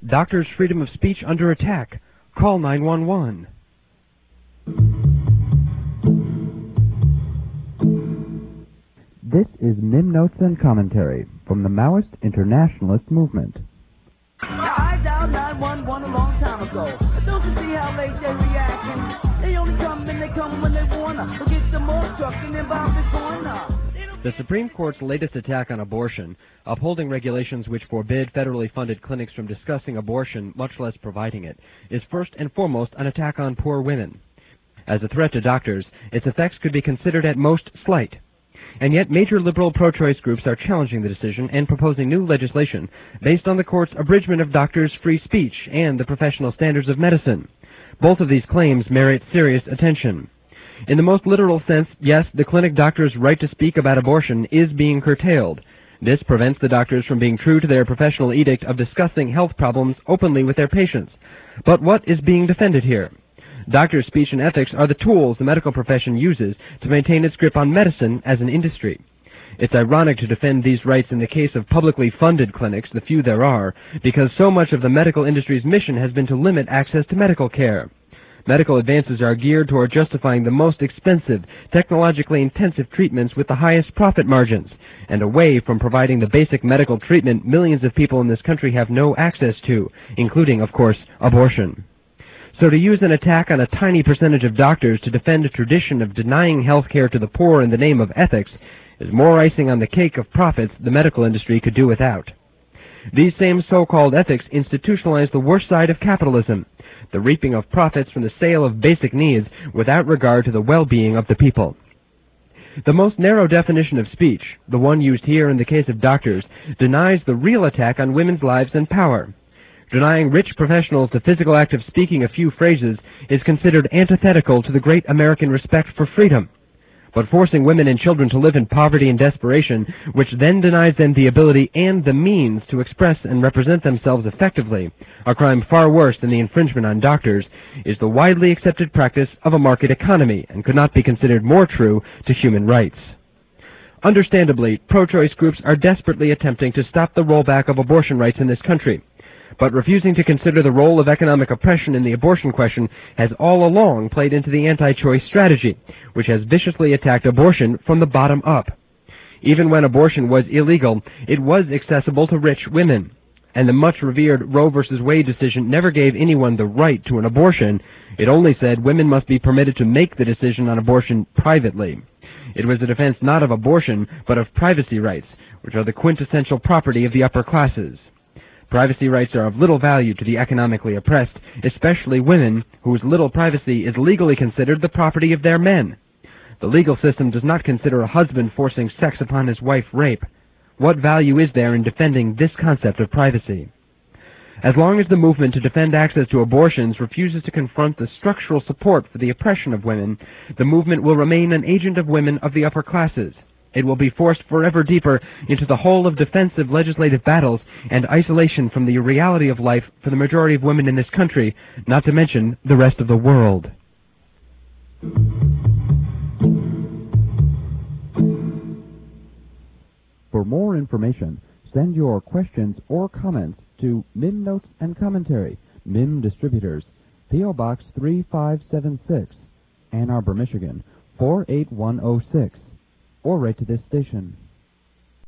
Doctors' freedom of speech under attack. Call 911. This is Mim Notes and Commentary from the Maoist Internationalist Movement. Now, I dialed 911 a long time ago. Don't you see how late they're reacting? They only come and they come when they wanna. We'll get some more trucks and then bomb this corner. The Supreme Court's latest attack on abortion, upholding regulations which forbid federally funded clinics from discussing abortion, much less providing it, is first and foremost an attack on poor women. As a threat to doctors, its effects could be considered at most slight. And yet major liberal pro-choice groups are challenging the decision and proposing new legislation based on the court's abridgment of doctors' free speech and the professional standards of medicine. Both of these claims merit serious attention. In the most literal sense, yes, the clinic doctor's right to speak about abortion is being curtailed. This prevents the doctors from being true to their professional edict of discussing health problems openly with their patients. But what is being defended here? Doctors' speech and ethics are the tools the medical profession uses to maintain its grip on medicine as an industry. It's ironic to defend these rights in the case of publicly funded clinics, the few there are, because so much of the medical industry's mission has been to limit access to medical care. Medical advances are geared toward justifying the most expensive, technologically intensive treatments with the highest profit margins, and away from providing the basic medical treatment millions of people in this country have no access to, including, of course, abortion. So to use an attack on a tiny percentage of doctors to defend a tradition of denying health care to the poor in the name of ethics is more icing on the cake of profits the medical industry could do without. These same so-called ethics institutionalize the worst side of capitalism, the reaping of profits from the sale of basic needs without regard to the well-being of the people. The most narrow definition of speech, the one used here in the case of doctors, denies the real attack on women's lives and power. Denying rich professionals the physical act of speaking a few phrases is considered antithetical to the great American respect for freedom. But forcing women and children to live in poverty and desperation, which then denies them the ability and the means to express and represent themselves effectively, a crime far worse than the infringement on doctors, is the widely accepted practice of a market economy and could not be considered more true to human rights. Understandably, pro-choice groups are desperately attempting to stop the rollback of abortion rights in this country, but refusing to consider the role of economic oppression in the abortion question has all along played into the anti-choice strategy, which has viciously attacked abortion from the bottom up. Even when abortion was illegal, it was accessible to rich women, and the much-revered Roe v. Wade decision never gave anyone the right to an abortion. It only said women must be permitted to make the decision on abortion privately. It was a defense not of abortion, but of privacy rights, which are the quintessential property of the upper classes. Privacy rights are of little value to the economically oppressed, especially women, whose little privacy is legally considered the property of their men. The legal system does not consider a husband forcing sex upon his wife rape. What value is there in defending this concept of privacy? As long as the movement to defend access to abortions refuses to confront the structural support for the oppression of women, the movement will remain an agent of women of the upper classes. It will be forced forever deeper into the hole of defensive legislative battles and isolation from the reality of life for the majority of women in this country, not to mention the rest of the world. For more information, send your questions or comments to Mim Notes and Commentary, Mim Distributors, P.O. Box 3576, Ann Arbor, Michigan, 48106. Or write to this station.